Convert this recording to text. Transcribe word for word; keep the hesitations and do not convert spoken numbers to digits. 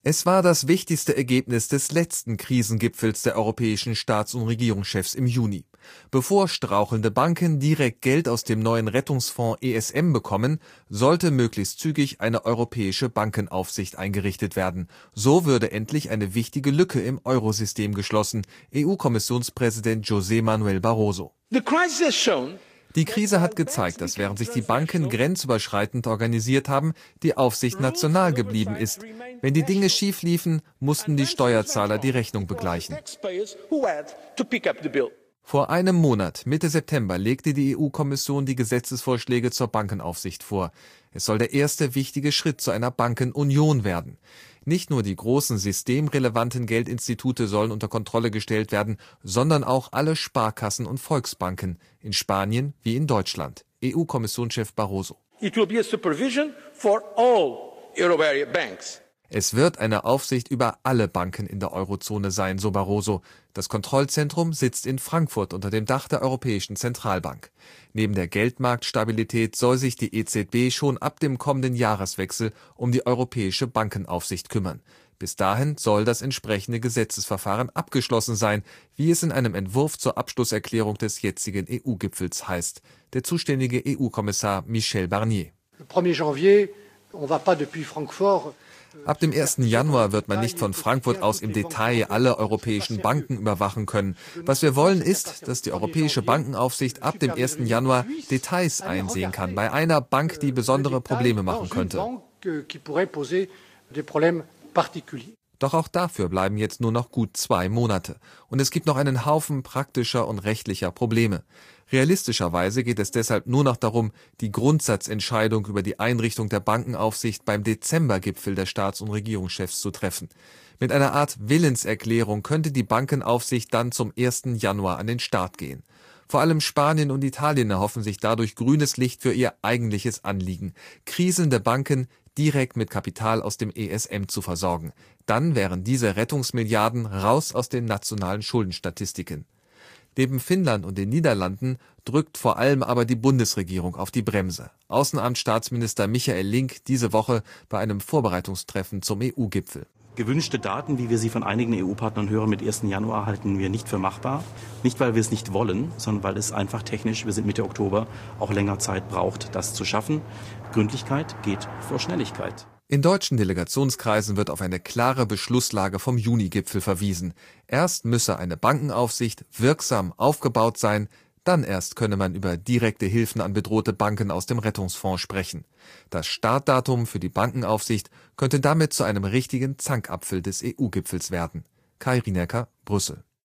Es war das wichtigste Ergebnis des letzten Krisengipfels der europäischen Staats- und Regierungschefs im Juni. Bevor strauchelnde Banken direkt Geld aus dem neuen Rettungsfonds E S M bekommen, sollte möglichst zügig eine europäische Bankenaufsicht eingerichtet werden. So würde endlich eine wichtige Lücke im Eurosystem geschlossen, E U-Kommissionspräsident José Manuel Barroso. Die Krise hat gezeigt, dass während sich die Banken grenzüberschreitend organisiert haben, die Aufsicht national geblieben ist. Wenn die Dinge schief liefen, mussten die Steuerzahler die Rechnung begleichen. Vor einem Monat, Mitte September, legte die E U-Kommission die Gesetzesvorschläge zur Bankenaufsicht vor. Es soll der erste wichtige Schritt zu einer Bankenunion werden. Nicht nur die großen systemrelevanten Geldinstitute sollen unter Kontrolle gestellt werden, sondern auch alle Sparkassen und Volksbanken, in Spanien wie in Deutschland. E U-Kommissionschef Barroso. It will be a supervision for all euro area banks. Es wird eine Aufsicht über alle Banken in der Eurozone sein, so Barroso. Das Kontrollzentrum sitzt in Frankfurt unter dem Dach der Europäischen Zentralbank. Neben der Geldmarktstabilität soll sich die E Z B schon ab dem kommenden Jahreswechsel um die europäische Bankenaufsicht kümmern. Bis dahin soll das entsprechende Gesetzesverfahren abgeschlossen sein, wie es in einem Entwurf zur Abschlusserklärung des jetzigen E U-Gipfels heißt. Der zuständige E U-Kommissar Michel Barnier. Ab dem ersten Januar wird man nicht von Frankfurt aus im Detail alle europäischen Banken überwachen können. Was wir wollen ist, dass die Europäische Bankenaufsicht ab dem ersten Januar Details einsehen kann, bei einer Bank, die besondere Probleme machen könnte. Doch auch dafür bleiben jetzt nur noch gut zwei Monate. Und es gibt noch einen Haufen praktischer und rechtlicher Probleme. Realistischerweise geht es deshalb nur noch darum, die Grundsatzentscheidung über die Einrichtung der Bankenaufsicht beim Dezembergipfel der Staats- und Regierungschefs zu treffen. Mit einer Art Willenserklärung könnte die Bankenaufsicht dann zum ersten Januar an den Start gehen. Vor allem Spanien und Italien erhoffen sich dadurch grünes Licht für ihr eigentliches Anliegen: kriselnde Banken direkt mit Kapital aus dem E S M zu versorgen. Dann wären diese Rettungsmilliarden raus aus den nationalen Schuldenstatistiken. Neben Finnland und den Niederlanden drückt vor allem aber die Bundesregierung auf die Bremse. Außenamtsstaatsminister Michael Link diese Woche bei einem Vorbereitungstreffen zum E U-Gipfel. Gewünschte Daten, wie wir sie von einigen E U-Partnern hören, mit ersten Januar halten wir nicht für machbar. Nicht, weil wir es nicht wollen, sondern weil es einfach technisch, wir sind Mitte Oktober, auch länger Zeit braucht, das zu schaffen. Gründlichkeit geht vor Schnelligkeit. In deutschen Delegationskreisen wird auf eine klare Beschlusslage vom Juni-Gipfel verwiesen. Erst müsse eine Bankenaufsicht wirksam aufgebaut sein, dann erst könne man über direkte Hilfen an bedrohte Banken aus dem Rettungsfonds sprechen. Das Startdatum für die Bankenaufsicht könnte damit zu einem richtigen Zankapfel des E U-Gipfels werden. Kai Rinecker, Brüssel.